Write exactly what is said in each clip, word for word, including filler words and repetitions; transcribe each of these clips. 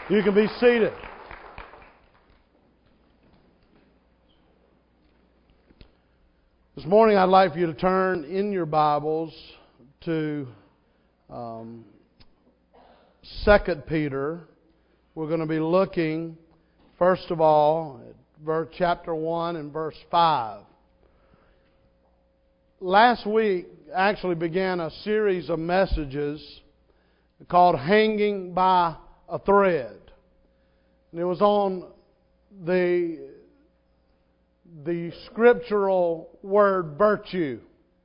You can be seated. This morning I'd like for you to turn in your Bibles to um, Second Peter. We're going to be looking, first of all, at verse, chapter one and verse five. Last week actually began a series of messages called Hanging by a Thread. And it was on the, the scriptural word virtue.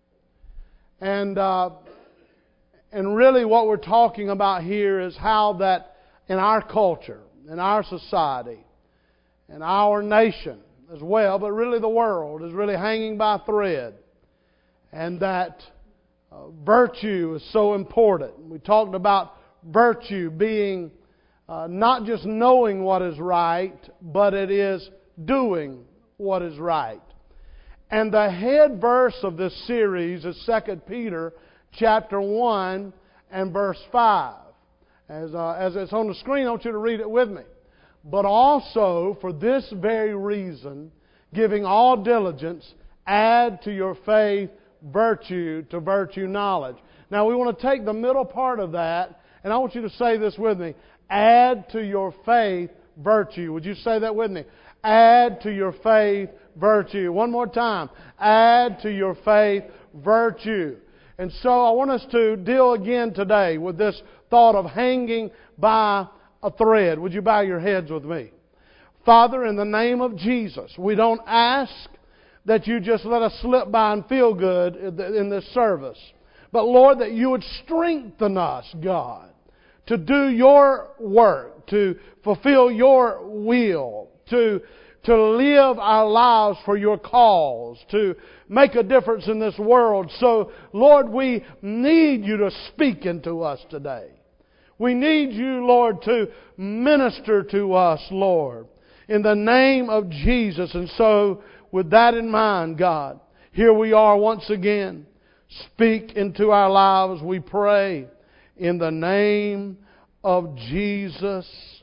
And, uh, and really what we're talking about here is how that in our culture, in our society, in our nation as well, but really the world is really hanging by a thread. And that uh, virtue is so important. We talked about virtue being uh, not just knowing what is right, but it is doing what is right. And the head verse of this series is Second Peter chapter one and verse five. As, uh, as it's on the screen, I want you to read it with me. But also, for this very reason, giving all diligence, add to your faith virtue, to virtue knowledge. Now we want to take the middle part of that, and I want you to say this with me. Add to your faith virtue. Would you say that with me? Add to your faith virtue. One more time. Add to your faith virtue. And so I want us to deal again today with this thought of hanging by a thread. Would you bow your heads with me? Father, in the name of Jesus, we don't ask that you just let us slip by and feel good in this service. But Lord, that you would strengthen us, God, to do your work, to fulfill your will, to, to live our lives for your cause, to make a difference in this world. So, Lord, we need you to speak into us today. We need you, Lord, to minister to us, Lord, in the name of Jesus. And so, with that in mind, God, here we are once again. Speak into our lives, we pray, in the name of Jesus.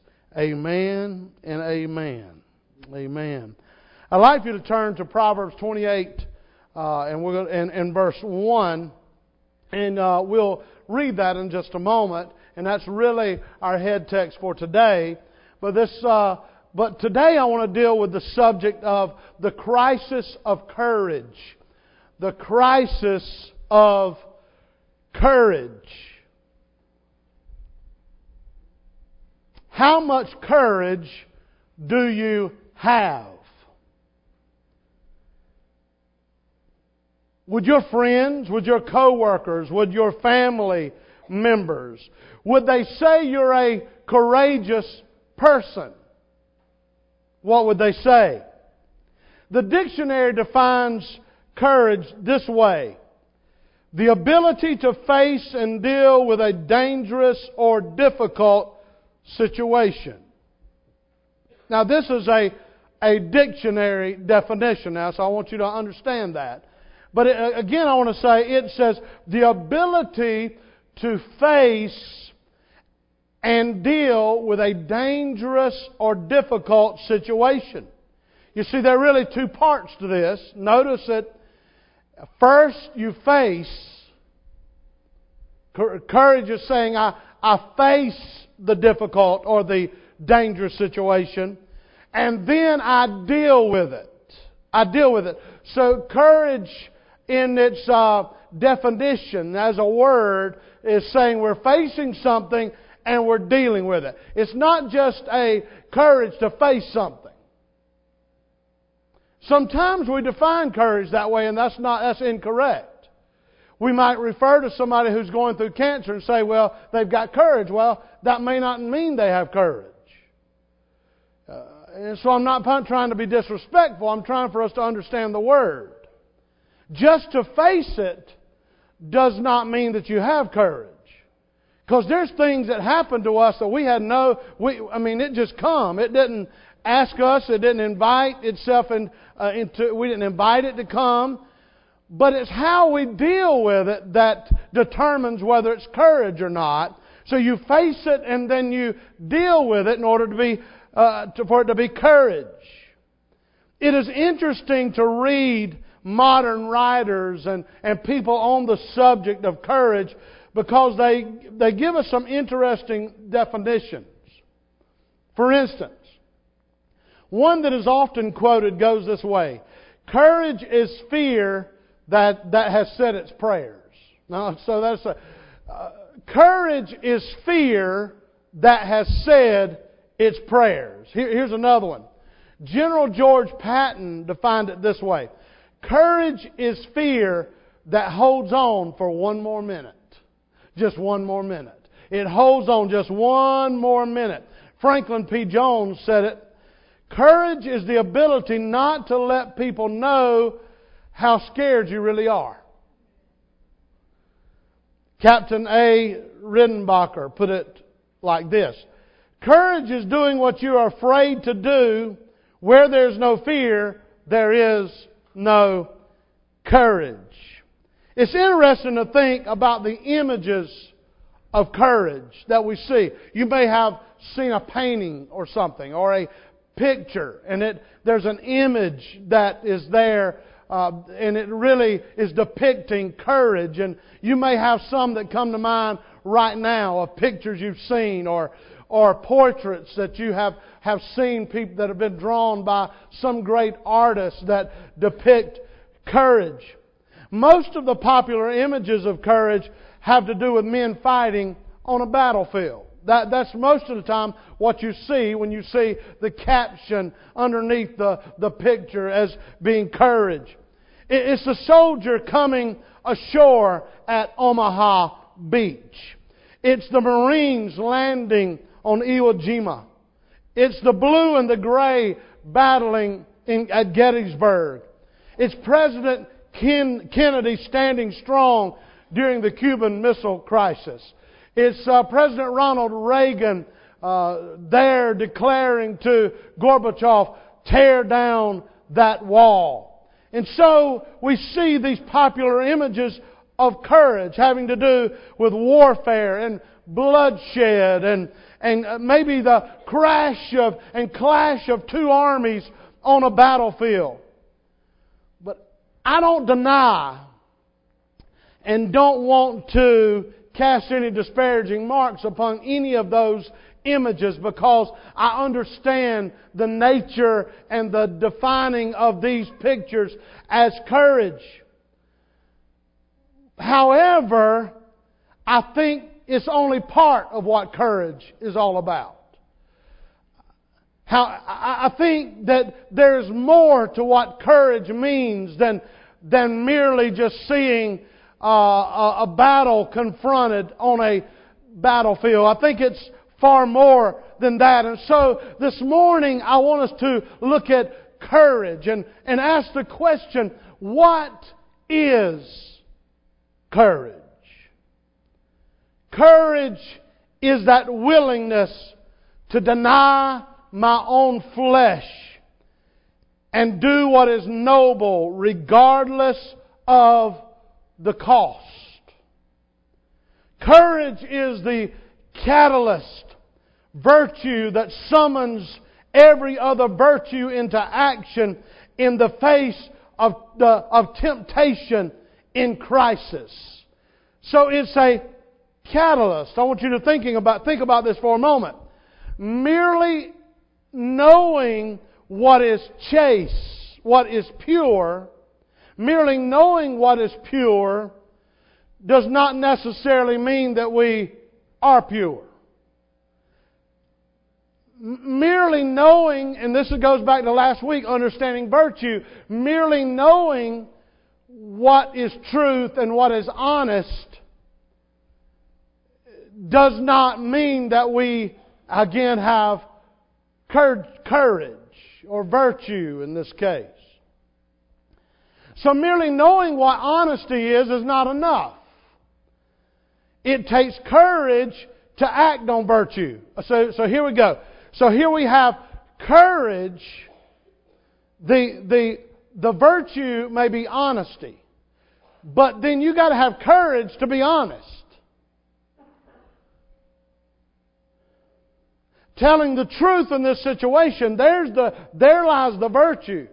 Amen and amen. Amen. I'd like you to turn to Proverbs twenty-eight uh, and we're going and, and verse one, and uh, we'll read that in just a moment. And that's really our head text for today. But this, uh, but today I want to deal with the subject of the crisis of courage. The crisis of courage. How much courage do you have? Would your friends, would your co-workers, would your family members, would they say you're a courageous person? What would they say? The dictionary defines courage this way: the ability to face and deal with a dangerous or difficult situation. Now this is a, a dictionary definition now, so I want you to understand that. But it, again, I want to say, it says the ability to face and deal with a dangerous or difficult situation. You see, there are really two parts to this. Notice that first you face. Courage is saying, I, I face the difficult or the dangerous situation, and then I deal with it. I deal with it. So courage in its uh, definition as a word is saying we're facing something and we're dealing with it. It's not just a courage to face something. Sometimes we define courage that way, and that's not that's incorrect. We might refer to somebody who's going through cancer and say, well, they've got courage. Well, that may not mean they have courage. Uh, and so I'm not trying to be disrespectful. I'm trying for us to understand the word. Just to face it does not mean that you have courage. Because there's things that happen to us that we had no... We, I mean, it just come. It didn't ask us. It didn't invite itself in, uh, into... We didn't invite it to come. But it's how we deal with it that determines whether it's courage or not. So you face it and then you deal with it in order to be uh, to, for it to be courage. It is interesting to read modern writers and, and people on the subject of courage because they they give us some interesting definitions. For instance, one that is often quoted goes this way: courage is fear that, that has said its prayers. Now, so that's a, uh, courage is fear that has said its prayers. Here, here's another one. General George Patton defined it this way: courage is fear that holds on for one more minute. Just one more minute. It holds on just one more minute. Franklin P. Jones said it: courage is the ability not to let people know how scared you really are. Captain A. Ridenbacher put it like this: courage is doing what you are afraid to do. Where there's no fear, there is no courage. It's interesting to think about the images of courage that we see. You may have seen a painting or something, or a picture, and it there's an image that is there, uh, and it really is depicting courage. And you may have some that come to mind right now of pictures you've seen, or or portraits that you have, have seen, people that have been drawn by some great artists that depict courage. Most of the popular images of courage have to do with men fighting on a battlefield. That, that's most of the time what you see when you see the caption underneath the, the picture as being courage. It, it's the soldier coming ashore at Omaha Beach. It's the Marines landing on Iwo Jima. It's the blue and the gray battling in, at Gettysburg. It's President Ken, Kennedy standing strong during the Cuban Missile Crisis. It's uh, President Ronald Reagan uh, there declaring to Gorbachev, tear down that wall. And so we see these popular images of courage having to do with warfare and bloodshed and and maybe the crash of and clash of two armies on a battlefield. But I don't deny and don't want to cast any disparaging marks upon any of those images, because I understand the nature and the defining of these pictures as courage. However, I think it's only part of what courage is all about. How I think that there's more to what courage means than than merely just seeing uh, a, a battle confronted on a battlefield. I think it's far more than that. And so this morning I want us to look at courage and, and ask the question, what is courage? Courage is that willingness to deny my own flesh and do what is noble regardless of the cost. Courage is the catalyst, virtue that summons every other virtue into action in the face of, the, of temptation in crisis. So it's a catalyst. I want you to thinking about think about this for a moment. Merely knowing what is chaste, what is pure, merely knowing what is pure does not necessarily mean that we are pure. M- merely knowing, and this goes back to last week, understanding virtue, merely knowing what is truth and what is honest does not mean that we, again, have courage or virtue in this case. So merely knowing what honesty is is not enough. It takes courage to act on virtue. So, so here we go. So here we have courage. The, the, the virtue may be honesty. But then you got to have courage to be honest. telling the truth in this situation, there's the, there lies the virtue.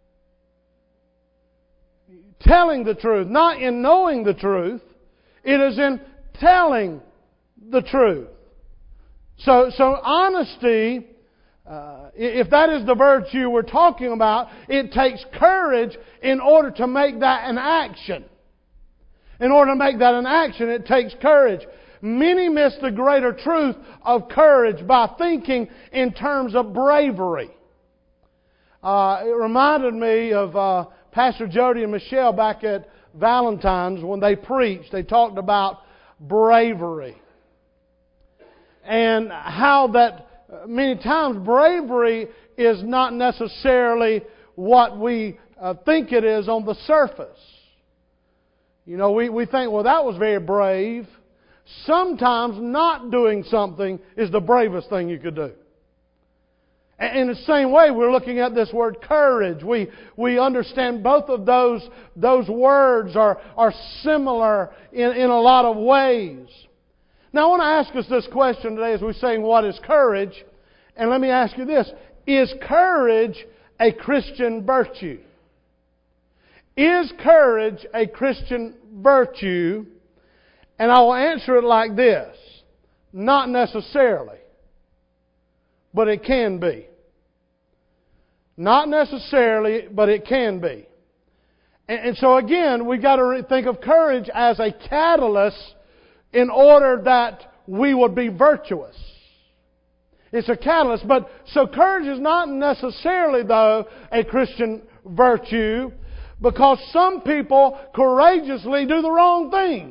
Telling the truth, not in knowing the truth. It is in telling the truth. So, so honesty, uh, if that is the virtue we're talking about, it takes courage in order to make that an action. In order to make that an action, it takes courage. Many miss the greater truth of courage by thinking in terms of bravery. Uh, it reminded me of uh, Pastor Jody and Michelle back at Valentine's when they preached. They talked about bravery. And how that many times bravery is not necessarily what we uh, think it is on the surface. You know, we, we think, well, that was very brave. Sometimes not doing something is the bravest thing you could do. And in the same way, we're looking at this word courage. We we understand both of those those words are, are similar in, in a lot of ways. Now, I want to ask us this question today as we're saying, what is courage? And let me ask you this. Is courage a Christian virtue? Is courage a Christian virtue? And I will answer it like this. Not necessarily. But it can be. Not necessarily, but it can be. And, and so again, we've got to think of courage as a catalyst in order that we would be virtuous. It's a catalyst. But so courage is not necessarily, though, a Christian virtue, because some people courageously do the wrong things.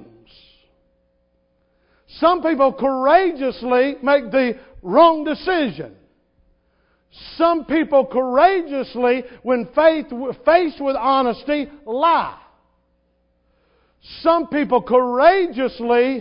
Some people courageously make the wrong decision. Some people courageously, when faith, faced with honesty, lie. Some people courageously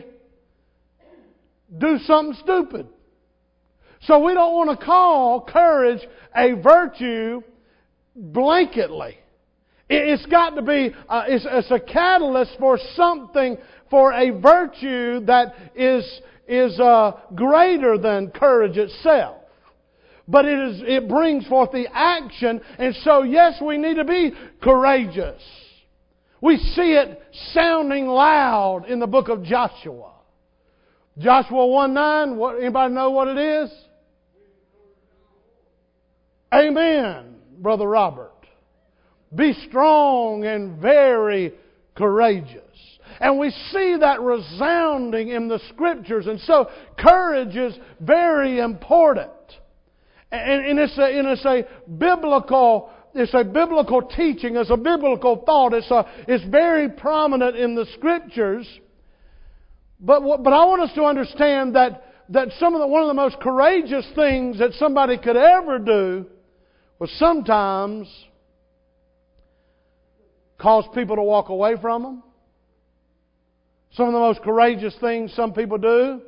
do something stupid. So we don't want to call courage a virtue blanketly. It's got to be, uh, it's, it's a catalyst for something, for a virtue that is is uh, greater than courage itself. But it is it brings forth the action, and so yes, we need to be courageous. We see it sounding loud in the book of Joshua. Joshua one nine, what, anybody know what it is? Amen, Brother Robert. Be strong and very courageous. And we see that resounding in the Scriptures. And so courage is very important. And, and it's, a, and it's a biblical it's a biblical teaching, it's a biblical thought. It's, a, it's very prominent in the Scriptures. But, but I want us to understand that, that some of the, one of the most courageous things that somebody could ever do was sometimes cause people to walk away from them. Some of the most courageous things some people do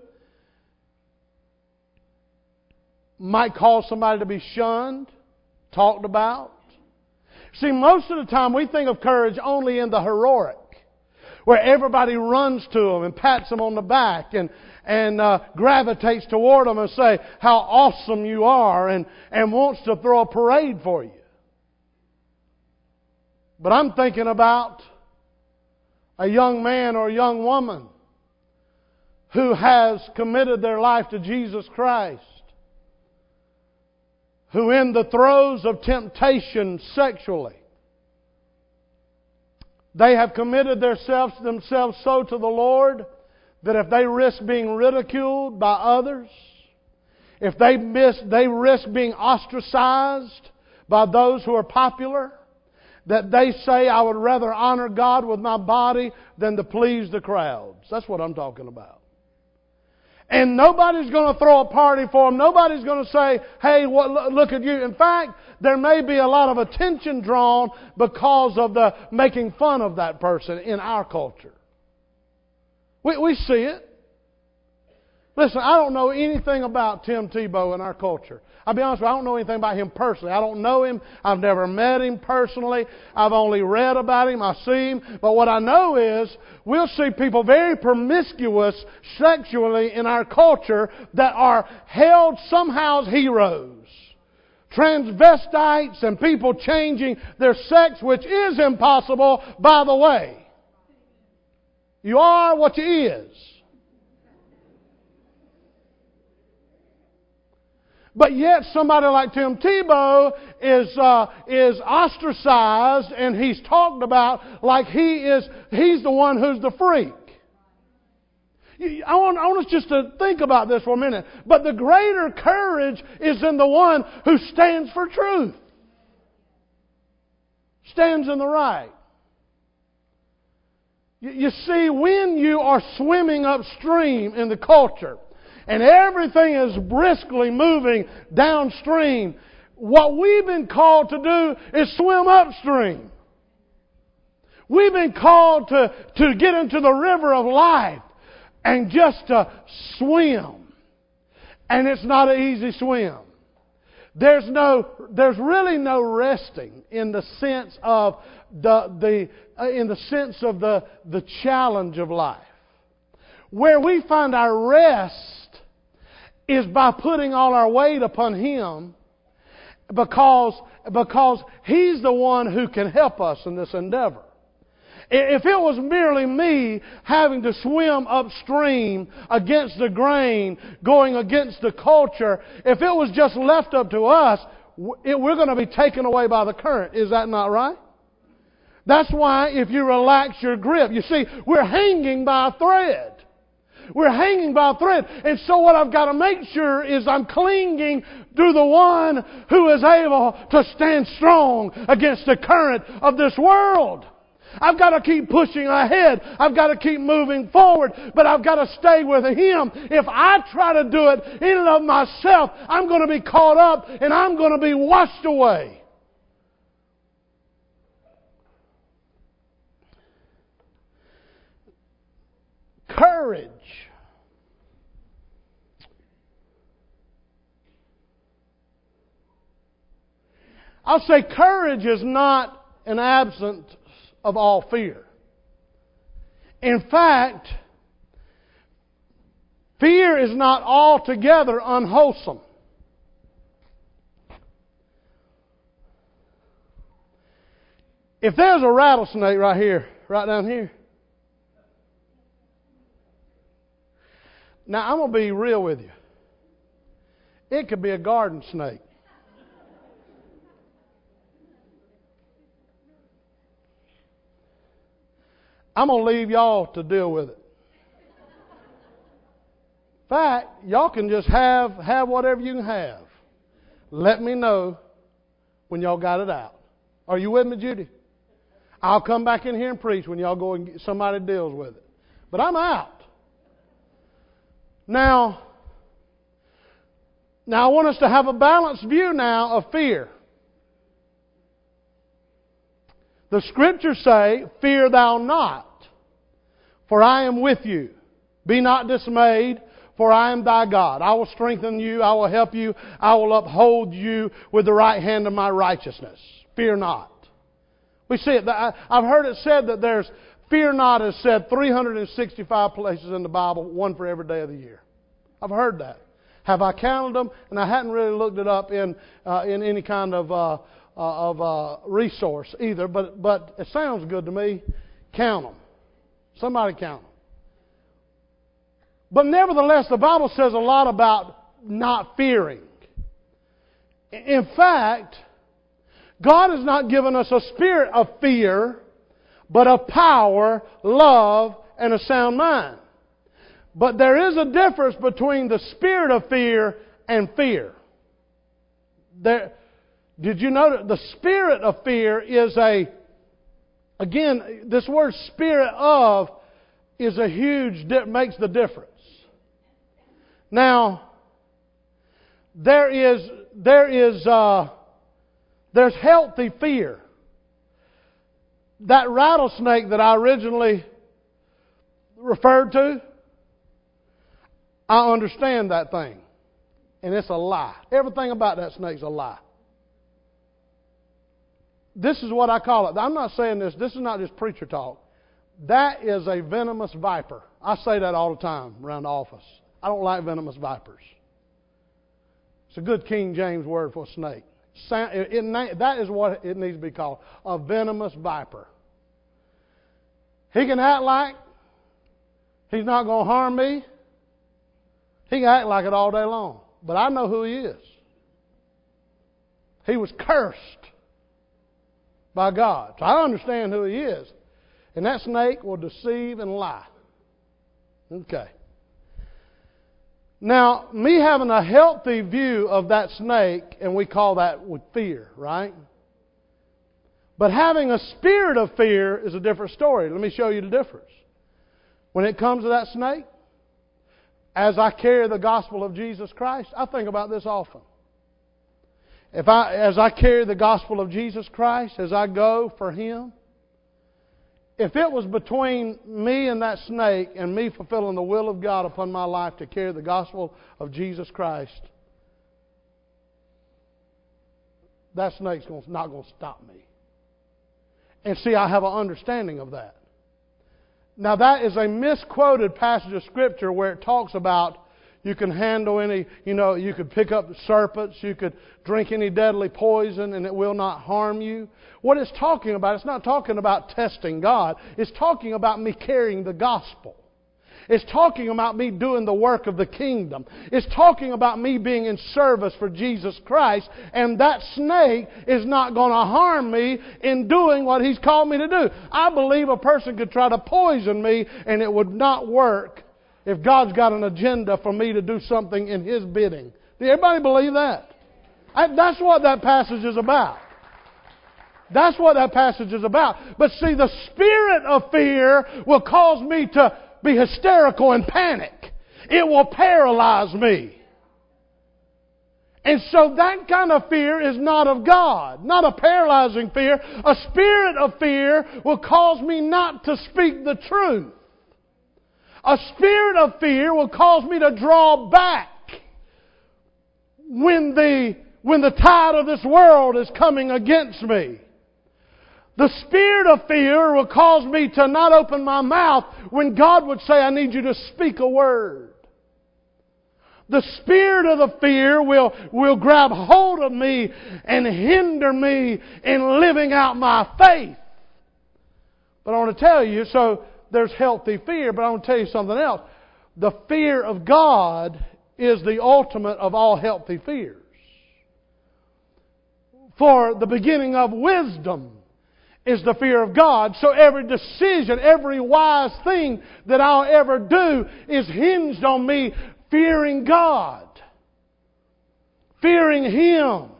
might cause somebody to be shunned, talked about. See, most of the time we think of courage only in the heroic, where everybody runs to them and pats them on the back and, and uh, gravitates toward them and say how awesome you are and, and wants to throw a parade for you. But I'm thinking about a young man or a young woman who has committed their life to Jesus Christ, who in the throes of temptation sexually, they have committed themselves, themselves so to the Lord that if they risk being ridiculed by others, if they miss, they risk being ostracized by those who are popular, that they say, I would rather honor God with my body than to please the crowds. That's what I'm talking about. And nobody's going to throw a party for them. Nobody's going to say, hey, what, look at you. In fact, there may be a lot of attention drawn because of the making fun of that person in our culture. We, we see it. Listen, I don't know anything about Tim Tebow in our culture. I'll be honest with you, I don't know anything about him personally. I don't know him. I've never met him personally. I've only read about him. I see him. But what I know is we'll see people very promiscuous sexually in our culture that are held somehow as heroes. Transvestites and people changing their sex, which is impossible, by the way. You are what you is. But yet somebody like Tim Tebow is uh, is ostracized and he's talked about like he is he's the one who's the freak. I want, I want us just to think about this for a minute. But the greater courage is in the one who stands for truth. Stands in the right. You, you see, when you are swimming upstream in the culture, and everything is briskly moving downstream, what we've been called to do is swim upstream. We've been called to, to get into the river of life and just to swim. And it's not an easy swim. There's no, there's really no resting in the sense of the, the, uh, in the sense of the, the challenge of life. Where we find our rest is by putting all our weight upon Him, because, because He's the one who can help us in this endeavor. If it was merely me having to swim upstream against the grain, going against the culture, if it was just left up to us, we're going to be taken away by the current. Is that not right? That's why if you relax your grip, you see, we're hanging by a thread. We're hanging by a thread. And so what I've got to make sure is I'm clinging to the one who is able to stand strong against the current of this world. I've got to keep pushing ahead. I've got to keep moving forward. But I've got to stay with Him. If I try to do it in and of myself, I'm going to be caught up and I'm going to be washed away. Courage. I'll say courage is not an absence of all fear. In fact, fear is not altogether unwholesome. If there's a rattlesnake right here, right down here. Now, I'm going to be real with you. It could be a garden snake. I'm going to leave y'all to deal with it. In fact, y'all can just have, have whatever you can have. Let me know when y'all got it out. Are you with me, Judy? I'll come back in here and preach when y'all go and get, somebody deals with it. But I'm out. Now, now I want us to have a balanced view now of fear. The Scriptures say, "Fear thou not, for I am with you. Be not dismayed, for I am thy God. I will strengthen you, I will help you, I will uphold you with the right hand of my righteousness. Fear not." We see it. I've heard it said that there's, fear not is said three hundred sixty-five places in the Bible, one for every day of the year. I've heard that. Have I counted them? And I hadn't really looked it up in uh, in any kind of uh, uh, of uh, resource either. But but it sounds good to me. Count them. Somebody count them. But nevertheless, the Bible says a lot about not fearing. In fact, God has not given us a spirit of fear, but of power, love, and a sound mind. But there is a difference between the spirit of fear and fear. There, did you know that the spirit of fear is a, again, this word spirit of is a huge, makes the difference. Now, there is, there is, uh, there's healthy fear. That rattlesnake that I originally referred to, I understand that thing. And it's a lie. Everything about that snake's a lie. This is what I call it. I'm not saying this. This is not just preacher talk. That is a venomous viper. I say that all the time around the office. I don't like venomous vipers. It's a good King James word for a snake. It, it, that is what it needs to be called. A venomous viper. He can act like he's not going to harm me. He can act like it all day long. But I know who he is. He was cursed by God. So I understand who he is. And that snake will deceive and lie. Okay. Now, me having a healthy view of that snake, and we call that with fear, right? But having a spirit of fear is a different story. Let me show you the difference. When it comes to that snake, as I carry the gospel of Jesus Christ, I think about this often. If I, as I carry the gospel of Jesus Christ, as I go for Him, if it was between me and that snake and me fulfilling the will of God upon my life to carry the gospel of Jesus Christ, that snake's not going to stop me. And see, I have an understanding of that. Now that is a misquoted passage of Scripture where it talks about you can handle any, you know, you could pick up serpents, you could drink any deadly poison and it will not harm you. What it's talking about, it's not talking about testing God. It's talking about me carrying the gospel. It's talking about me doing the work of the kingdom. It's talking about me being in service for Jesus Christ. And that snake is not going to harm me in doing what He's called me to do. I believe a person could try to poison me and it would not work if God's got an agenda for me to do something in His bidding. Do everybody believe that? I, that's what that passage is about. That's what that passage is about. But see, the spirit of fear will cause me to be hysterical and panic. It will paralyze me. And so that kind of fear is not of God. Not a paralyzing fear. A spirit of fear will cause me not to speak the truth. A spirit of fear will cause me to draw back when the, when the tide of this world is coming against me. The spirit of fear will cause me to not open my mouth when God would say, I need you to speak a word. The spirit of the fear will, will grab hold of me and hinder me in living out my faith. But I want to tell you, so there's healthy fear, but I want to tell you something else. The fear of God is the ultimate of all healthy fears. For the beginning of wisdom is the fear of God. So every decision, every wise thing that I'll ever do is hinged on me fearing God. Fearing Him.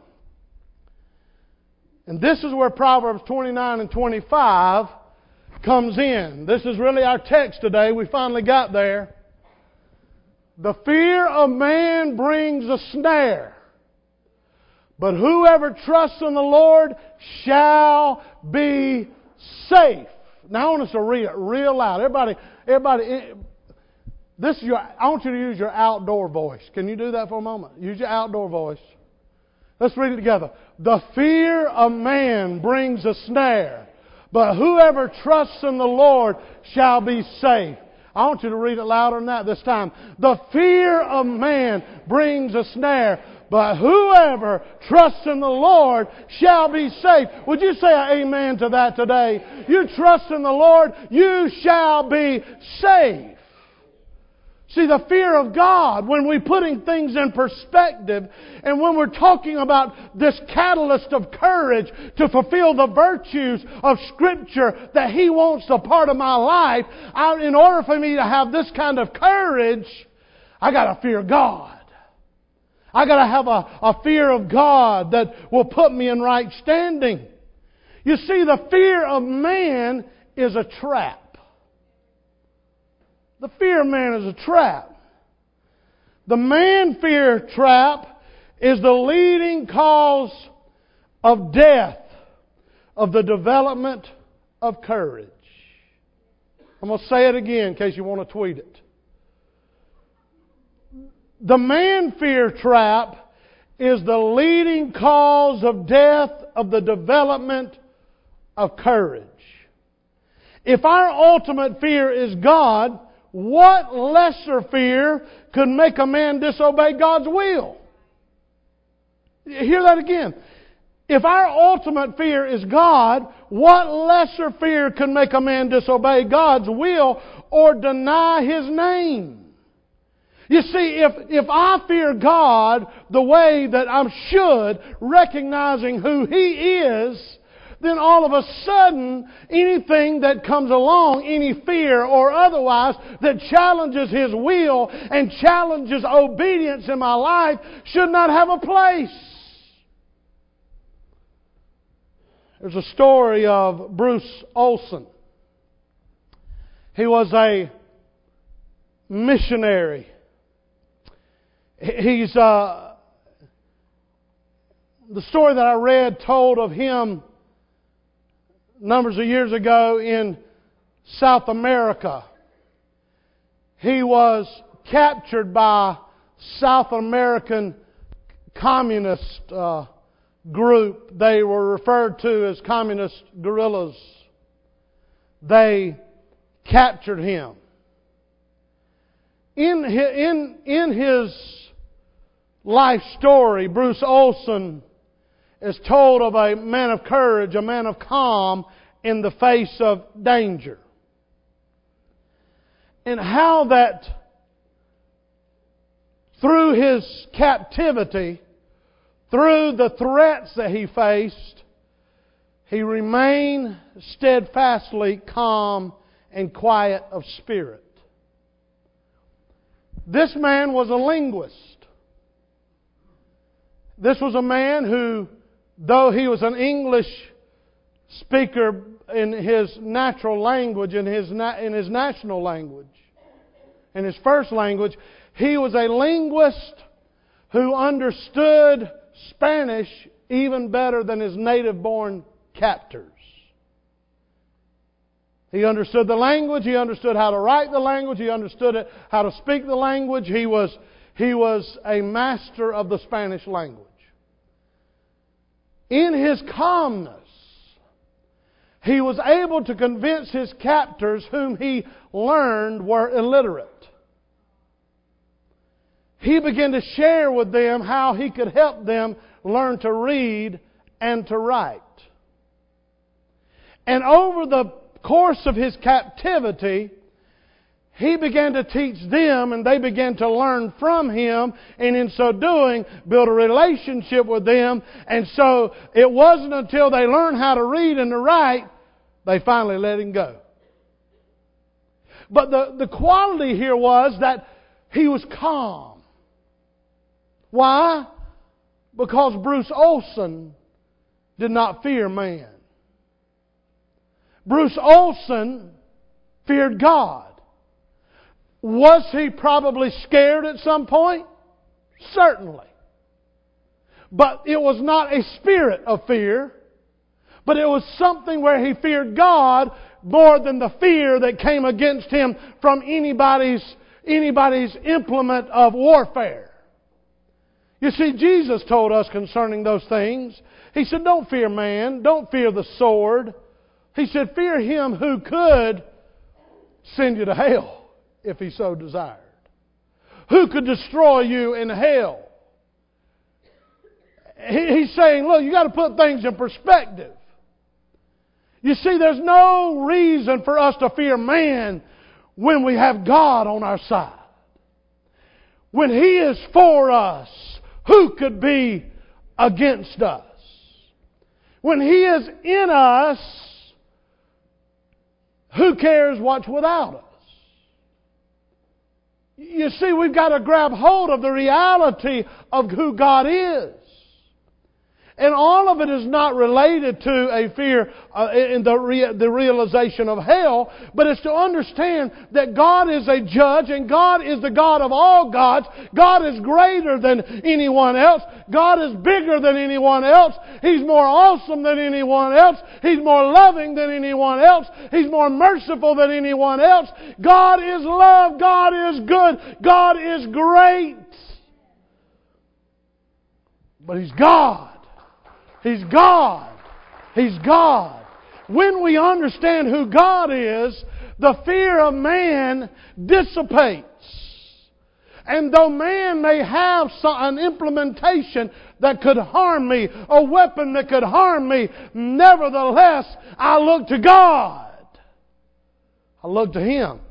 And this is where Proverbs twenty-nine and twenty-five comes in. This is really our text today. We finally got there. The fear of man brings a snare, but whoever trusts in the Lord shall be safe. Now I want us to read it real loud. Everybody, everybody, this is your, I want you to use your outdoor voice. Can you do that for a moment? Use your outdoor voice. Let's read it together. The fear of man brings a snare, but whoever trusts in the Lord shall be safe. I want you to read it louder than that this time. The fear of man brings a snare, but whoever trusts in the Lord shall be safe. Would you say amen to that today? You trust in the Lord, you shall be safe. See, the fear of God, when we're putting things in perspective, and when we're talking about this catalyst of courage to fulfill the virtues of Scripture that He wants a part of my life, I, in order for me to have this kind of courage, I got to fear God. I got to have a, a fear of God that will put me in right standing. You see, the fear of man is a trap. The fear of man is a trap. The man fear trap is the leading cause of death of the development of courage. I'm going to say it again in case you want to tweet it. The man fear trap is the leading cause of death of the development of courage. If our ultimate fear is God, what lesser fear could make a man disobey God's will? Hear that again. If our ultimate fear is God, what lesser fear could make a man disobey God's will or deny His name? You see, if, if I fear God the way that I should, recognizing who He is, then all of a sudden, anything that comes along, any fear or otherwise, that challenges His will and challenges obedience in my life should not have a place. There's a story of Bruce Olson. He was a missionary. He's uh, the story that I read told of him numbers of years ago in South America. He was captured by South American communist uh, group. They were referred to as communist guerrillas. They captured him. In his, in, in his life story, Bruce Olson is told of a man of courage, a man of calm in the face of danger. And how that through his captivity, through the threats that he faced, he remained steadfastly calm and quiet of spirit. This man was a linguist. This was a man who, though he was an English speaker in his natural language, in his, na- in his national language, in his first language, he was a linguist who understood Spanish even better than his native-born captors. He understood the language. He understood how to write the language. He understood it, how to speak the language. He was, he was a master of the Spanish language. In his calmness, he was able to convince his captors, whom he learned were illiterate. He began to share with them how he could help them learn to read and to write. And over the course of his captivity, he began to teach them, and they began to learn from him, and in so doing, build a relationship with them. And so it wasn't until they learned how to read and to write, they finally let him go. But the, the quality here was that he was calm. Why? Because Bruce Olson did not fear man. Bruce Olson feared God. Was he probably scared at some point? Certainly. But it was not a spirit of fear, but it was something where he feared God more than the fear that came against him from anybody's, anybody's implement of warfare. You see, Jesus told us concerning those things. He said, don't fear man, don't fear the sword. He said, fear him who could send you to hell if he so desired. Who could destroy you in hell? He's saying, look, you got to put things in perspective. You see, there's no reason for us to fear man when we have God on our side. When He is for us, who could be against us? When He is in us, who cares what's without us? You see, we've got to grab hold of the reality of who God is. And all of it is not related to a fear uh, in the, rea- the realization of hell, but it's to understand that God is a judge and God is the God of all gods. God is greater than anyone else. God is bigger than anyone else. He's more awesome than anyone else. He's more loving than anyone else. He's more merciful than anyone else. God is love. God is good. God is great. But He's God. He's God. He's God. When we understand who God is, the fear of man dissipates. And though man may have an implementation that could harm me, a weapon that could harm me, nevertheless, I look to God. I look to Him.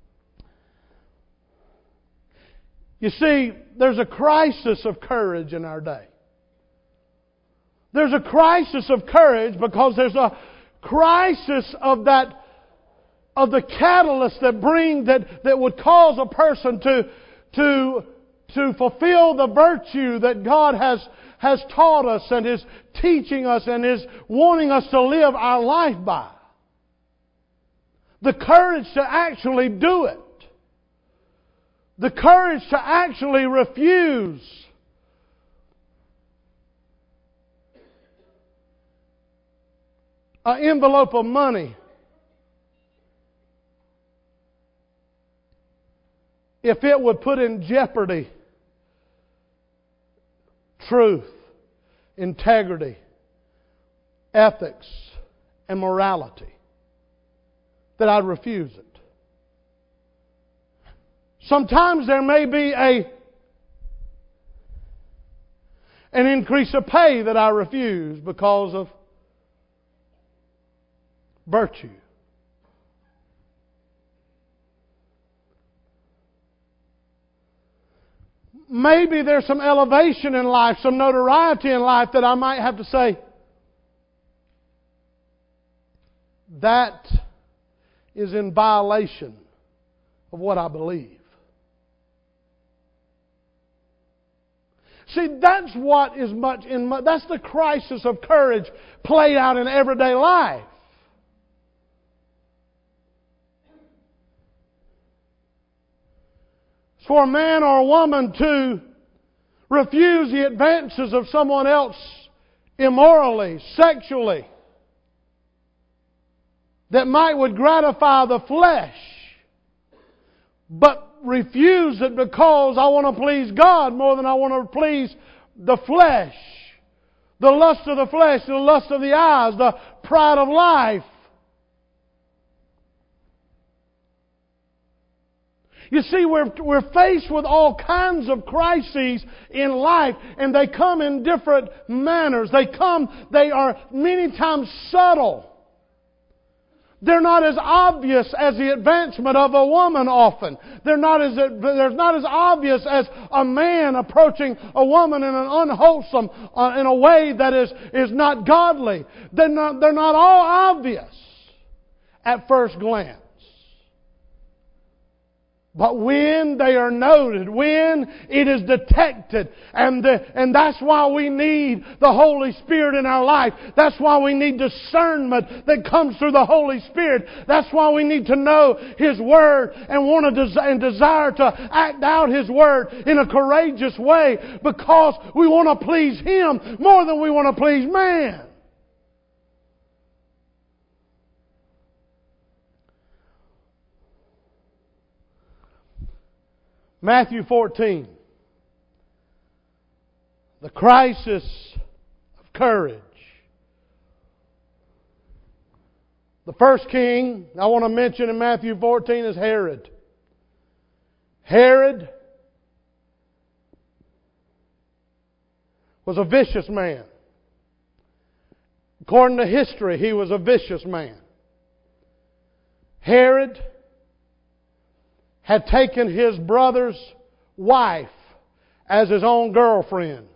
You see, there's a crisis of courage in our day. There's a crisis of courage because there's a crisis of that, of the catalyst that bring that, that would cause a person to to to fulfill the virtue that God has has taught us and is teaching us and is wanting us to live our life by. The courage to actually do it. The courage to actually refuse an envelope of money if it would put in jeopardy truth, integrity, ethics, and morality, that I'd refuse it. Sometimes there may be a an increase of pay that I refuse because of virtue. Maybe there's some elevation in life, some notoriety in life that I might have to say, that is in violation of what I believe. See, that's what is much in much, that's the crisis of courage played out in everyday life. For a man or a woman to refuse the advances of someone else immorally, sexually, that might would gratify the flesh, but refuse it because I want to please God more than I want to please the flesh. The lust of the flesh, the lust of the eyes, the pride of life. You see, we're, we're faced with all kinds of crises in life, and they come in different manners. They come, they are many times subtle. They're not as obvious as the advancement of a woman often. They're not as, they're not as obvious as a man approaching a woman in an unwholesome, uh, in a way that is, is not godly. They're not, they're not all obvious at first glance. But when they are noted, when it is detected, and the, and that's why we need the Holy Spirit in our life. That's why we need discernment that comes through the Holy Spirit. That's why we need to know His Word and want to des- and desire to act out His Word in a courageous way, because we want to please Him more than we want to please man. Matthew fourteen. The crisis of courage. The first king I want to mention in Matthew fourteen is Herod. Herod was a vicious man. According to history, he was a vicious man. Herod had taken his brother's wife as his own girlfriend.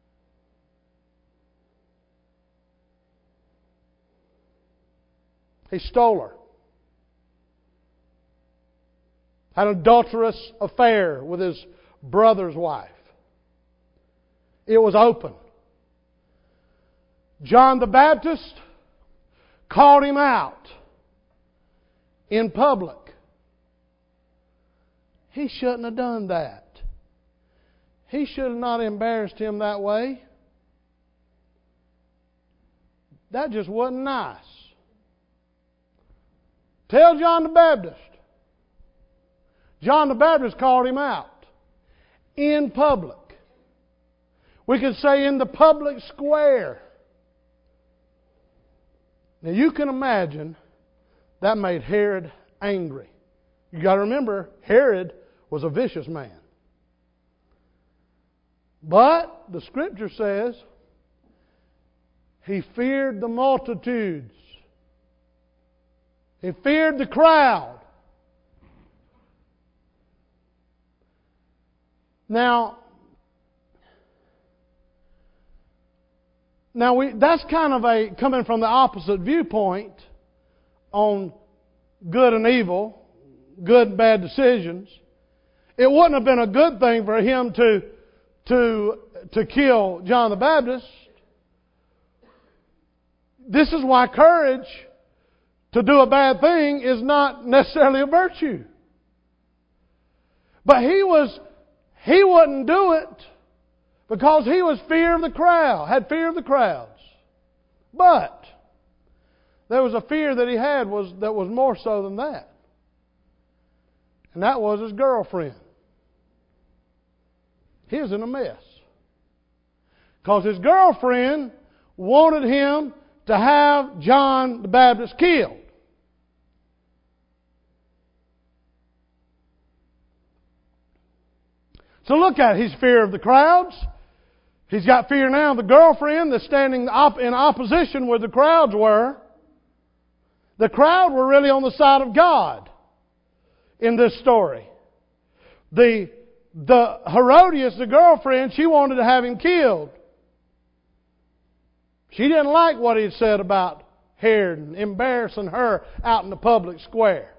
He stole her. Had an adulterous affair with his brother's wife. It was open. John the Baptist called him out in public. He shouldn't have done that. He should have not embarrassed him that way. That just wasn't nice. Tell John the Baptist. John the Baptist called him out in public. We could say in the public square. Now you can imagine that made Herod angry. You got to remember, Herod was a vicious man. But the Scripture says he feared the multitudes. He feared the crowd. Now, now we that's kind of a coming from the opposite viewpoint on good and evil, good and bad decisions. It wouldn't have been a good thing for him to to to kill John the Baptist. This is why courage to do a bad thing is not necessarily a virtue. But he was he wouldn't do it because he was fear of the crowd, had fear of the crowds. But there was a fear that he had was that was more so than that. And that was his girlfriend. He was in a mess. Because his girlfriend wanted him to have John the Baptist killed. So look at it. He's fear of the crowds. He's got fear now of the girlfriend that's standing in opposition where the crowds were. The crowd were really on the side of God in this story. The, the Herodias, the girlfriend, she wanted to have him killed. She didn't like what he had said about Herod and embarrassing her out in the public square.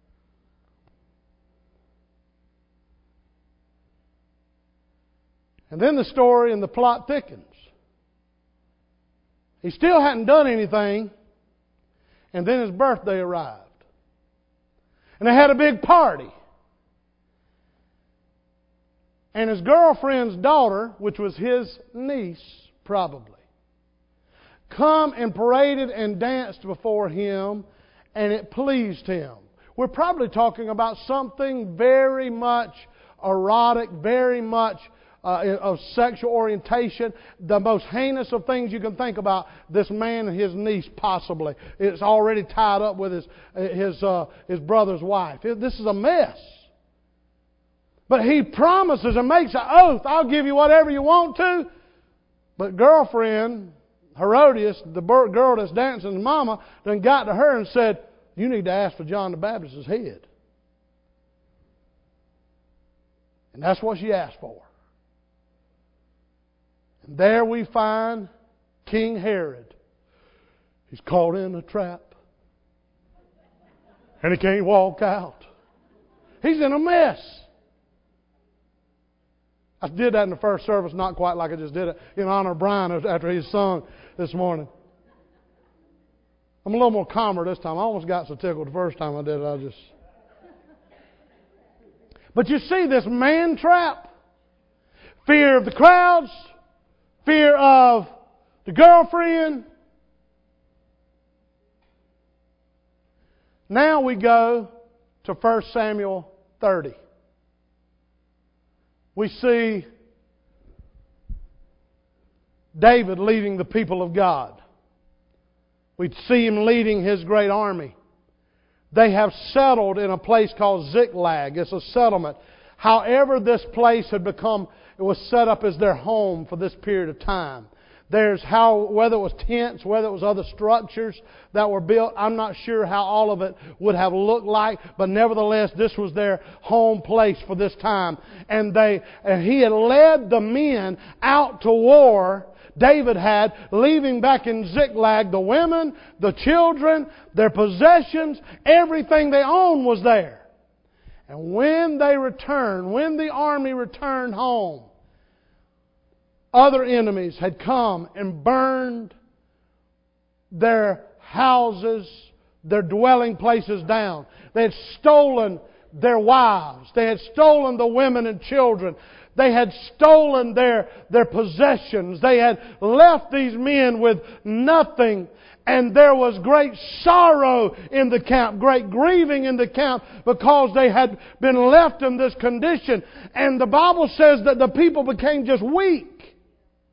And then the story and the plot thickens. He still hadn't done anything, and then his birthday arrived. And they had a big party. And his girlfriend's daughter, which was his niece, probably, come and paraded and danced before him, and it pleased him. We're probably talking about something very much erotic, very much uh, of sexual orientation, the most heinous of things you can think about. This man and his niece, possibly, it's already tied up with his his uh, his brother's wife. This is a mess. But he promises and makes an oath, I'll give you whatever you want to. But girlfriend Herodias, the girl that's dancing, mama, then got to her and said, you need to ask for John the Baptist's head. And that's what she asked for. And there we find King Herod. He's caught in a trap. And he can't walk out. He's in a mess. I did that in the first service, not quite like I just did it in honor of Brian after his sung this morning. I'm a little more calmer this time. I almost got so tickled the first time I did it. I just. But you see this man trap, fear of the crowds, fear of the girlfriend. Now we go to First Samuel thirty. We see David leading the people of God. We see him leading his great army. They have settled in a place called Ziklag. It's a settlement. However, this place had become, it was set up as their home for this period of time. There's how, whether it was tents, whether it was other structures that were built, I'm not sure how all of it would have looked like, but nevertheless, this was their home place for this time. And they, and he had led the men out to war, David had, leaving back in Ziklag the women, the children, their possessions, everything they owned was there. And when they returned, when the army returned home, other enemies had come and burned their houses, their dwelling places down. They had stolen their wives. They had stolen the women and children. They had stolen their, their possessions. They had left these men with nothing. And there was great sorrow in the camp, great grieving in the camp because they had been left in this condition. And the Bible says that the people became just weak.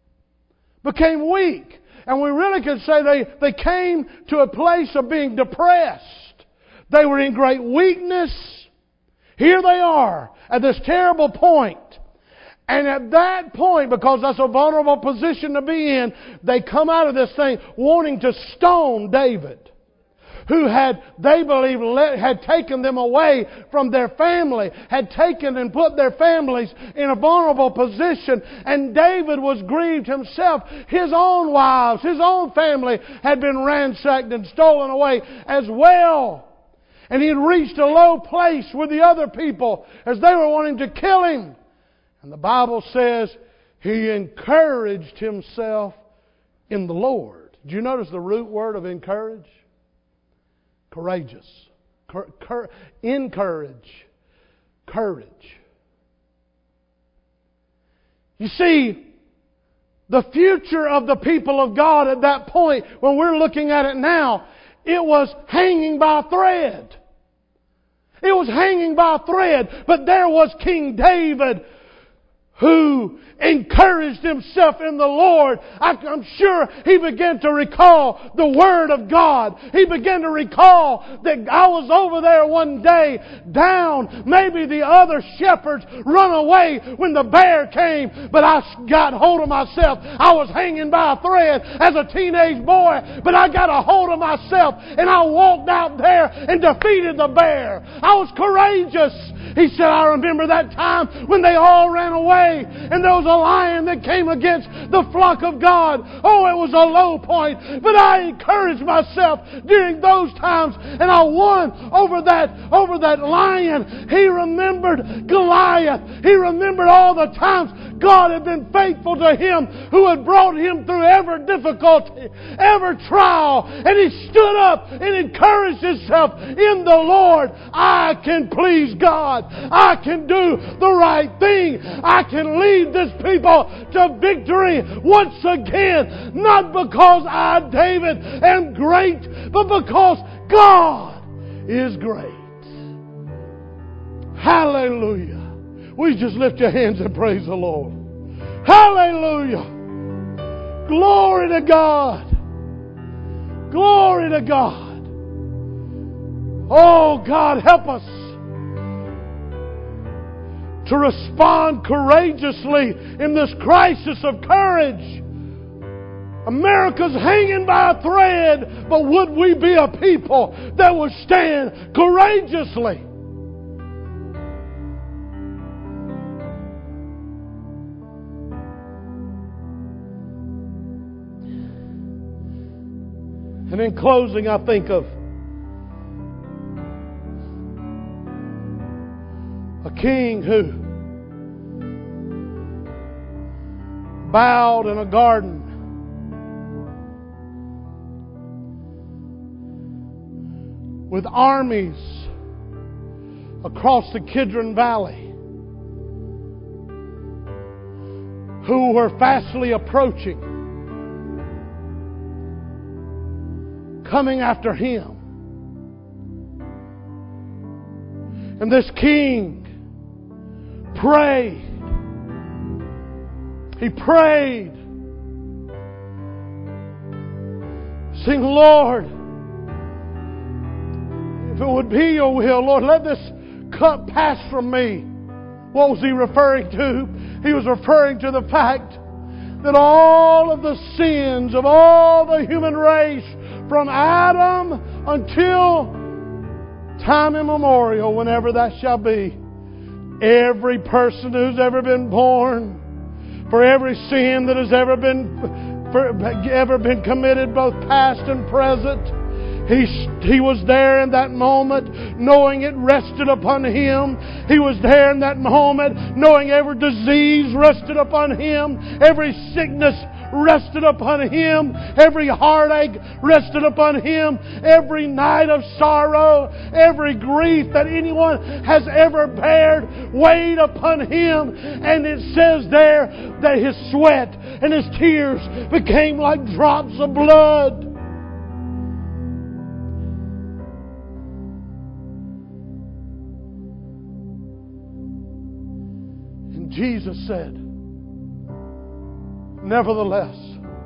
became weak. And we really could say they, they came to a place of being depressed. They were in great weakness. Here they are at this terrible point. And at that point, because that's a vulnerable position to be in, they come out of this thing wanting to stone David, who had, they believe, let, had taken them away from their family, had taken and put their families in a vulnerable position. And David was grieved himself. His own wives, his own family had been ransacked and stolen away as well. And he had reached a low place with the other people as they were wanting to kill him. And the Bible says he encouraged himself in the Lord. Did you notice the root word of encourage? Courageous. Cur- cur- encourage. Courage. You see, the future of the people of God at that point, when we're looking at it now, it was hanging by a thread. It was hanging by a thread. But there was King David, who encouraged himself in the Lord. I, I'm sure he began to recall the Word of God. He began to recall that I was over there one day down. Maybe the other shepherds run away when the bear came, but I got hold of myself. I was hanging by a thread as a teenage boy, but I got a hold of myself and I walked out there and defeated the bear. I was courageous. He said, I remember that time when they all ran away and there was a lion that came against the flock of God. Oh, it was a low point, but I encouraged myself during those times and I won over that, over that lion. He remembered Goliath. He remembered all the times God had been faithful to him, who had brought him through every difficulty, every trial, and he stood up and encouraged himself in the Lord. I can please God. I can do the right thing. I can lead this people to victory once again, not because I, David, am great, but because God is great. Hallelujah. Will you just lift your hands and praise the Lord? Hallelujah. Glory to God. Glory to God. Oh, God, help us to respond courageously in this crisis of courage. America's hanging by a thread, but would we be a people that would stand courageously? And in closing, I think of a king who bowed in a garden with armies across the Kidron Valley who were fastly approaching, coming after him. And this king prayed. He prayed, saying, Lord, if it would be your will, Lord, let this cup pass from me. What was he referring to? He was referring to the fact that all of the sins of all the human race, from Adam until time immemorial, whenever that shall be, every person who's ever been born, for every sin that has ever been for, ever been committed, both past and present, He, he was there in that moment knowing it rested upon Him. He was there in that moment knowing every disease rested upon Him. Every sickness rested upon Him. Every heartache rested upon Him. Every night of sorrow, every grief that anyone has ever bared weighed upon Him. And it says there that His sweat and His tears became like drops of blood. And Jesus said, nevertheless,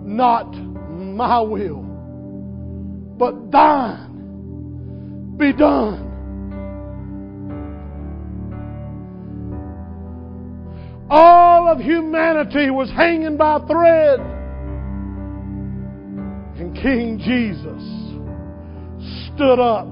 not my will, but thine be done. All of humanity was hanging by a thread. And King Jesus stood up.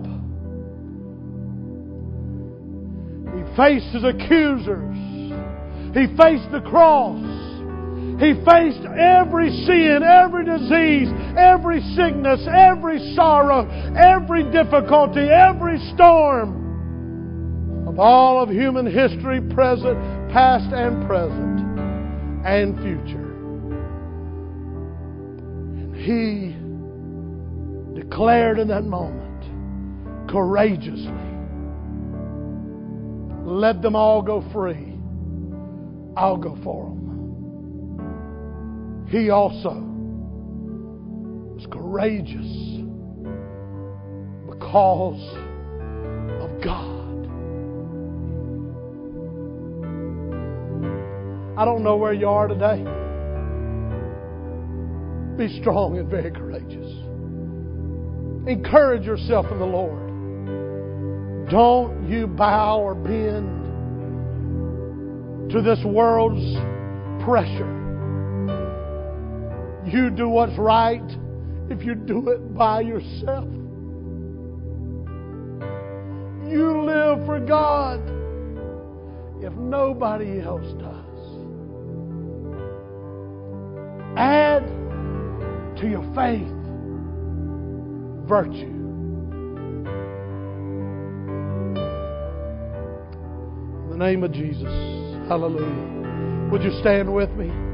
He faced his accusers. He faced the cross. He faced every sin, every disease, every sickness, every sorrow, every difficulty, every storm of all of human history, present, past and present, and future. And He declared in that moment, courageously, let them all go free. I'll go for them. He also was courageous because of God. I don't know where you are today. Be strong and very courageous. Encourage yourself in the Lord. Don't you bow or bend to this world's pressure. You do what's right if you do it by yourself. You live for God if nobody else does. Add to your faith virtue. In the name of Jesus. Hallelujah. Would you stand with me?